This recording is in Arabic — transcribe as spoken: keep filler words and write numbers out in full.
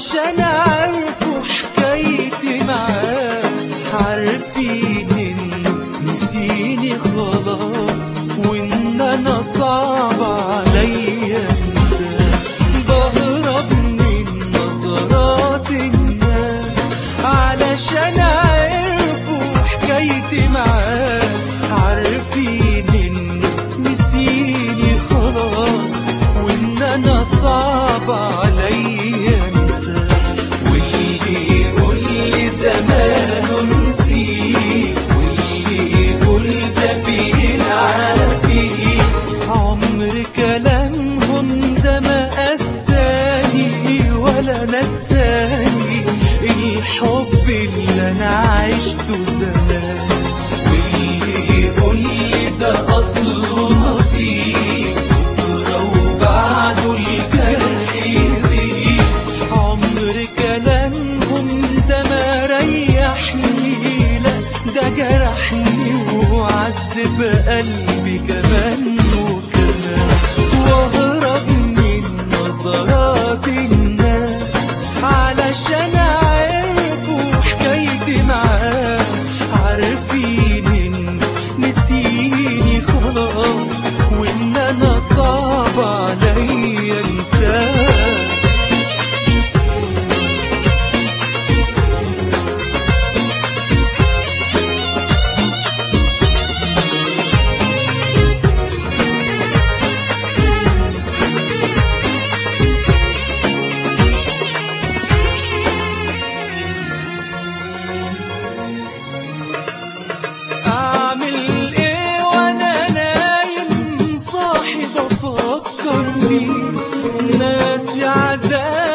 علشان عارفوا حكايتي معاه، عارفين انه نسيني خلاص وان انا صعب عليا انساه. بهرب من نظرات الناس علشان عارفوا حكايتي معاه، عارفين انه نسيني خلاص وان انا صعب عليا انساه. واللي يقول لي زمانه نسيت، واللي يقول ده بيلعب بيه، عمر كلامهم ده ما قساني ولا نساني الحب اللي انا عشته زمان. واللي يقول لي ده اصله نصيب بكره وبعده الجرح يزيد، عمر كلامهم ده ما ريحني، لا ده جرحني وعذب قلبي كمان وكمان. واهرب من نظرات الناس علشان عارفوا حكايتي معاه، عارفين ان نسيني خلاص وان انا صعب عليا انساه. اعمل ايه وانا نايم صاحي بفكر فيه، ناسي عذاب